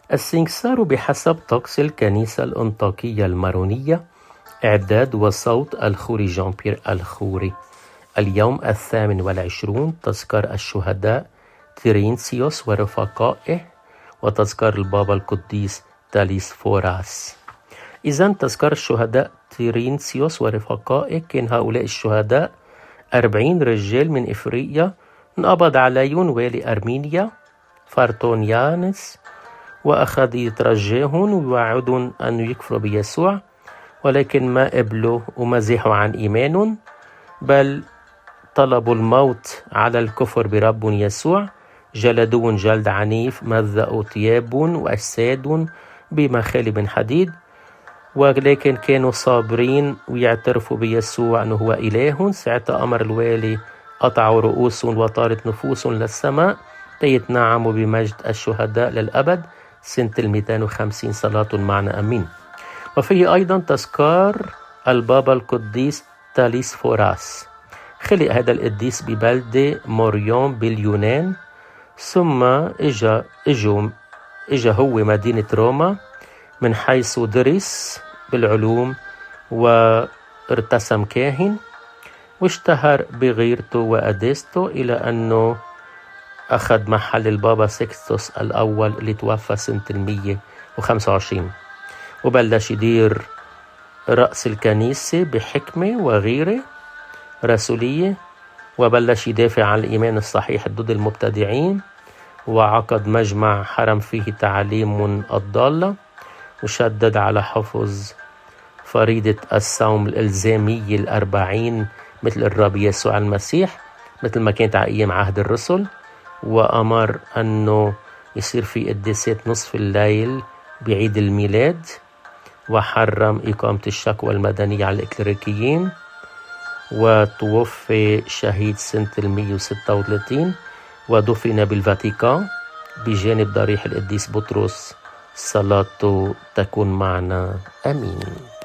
السنكسار بحسب طقس الكنيسة الأنطاكية المارونية، إعداد وصوت الخوري جان بيير الخوري. اليوم 28 تذكار الشهداء تيرينسيوس ورفقائه، وتذكار البابا القديس تاليسفوراس. إذن تذكار الشهداء تيرينسيوس ورفقائه كان هؤلاء الشهداء 40 رجال من إفريقيا انقبض عليهم والي أرمينيا فارتونيانس، وأخذ يترجاهم ويوعدهم أن يكفروا بيسوع، ولكن ما قبلوا وما زاحوا عن إيمانهم، بل طلبوا الموت على الكفر برب يسوع. جلدون جلد عنيف، مزقوا ثيابهم وأجسادهم بمخالب حديد، ولكن كانوا صابرين ويعترفوا بيسوع أنه هو إلههم. ساعتها أمر الوالي قطعوا رؤوسهم وطارت نفوسهم للسماء ليتنعموا بمجد الشهداء للأبد. سنة 250 صلاة معنا أمين. وفيه أيضا تذكار البابا القديس تاليسفوراس. خلق هذا القديس ببلدة موريون باليونان، ثم إجا هو مدينة روما، من حيث درس بالعلوم وارتسم كاهن، واشتهر بغيرته وقداسته إلى أنه أخذ محل البابا سيكستوس الأول اللي توفى سنة 125، وبلش يدير رأس الكنيسة بحكمة وغيرة رسولية، وبلش يدافع عن الإيمان الصحيح ضد المبتدعين، وعقد مجمع حرم فيه تعاليم الضالة، وشدد على حفظ فريضة الصوم الإلزامية 40 مثل الرب يسوع المسيح، مثل ما كانت على أيام عهد الرسل، وأمر أنه يصير في قداسات نصف الليل بعيد الميلاد، وحرم إقامة الشكوى المدنية على الإكليريكيين. وتوفي شهيد سنة 136، ودفن بالفاتيكان بجانب ضريح القديس بطرس. صلاته تكون معنا. آمين.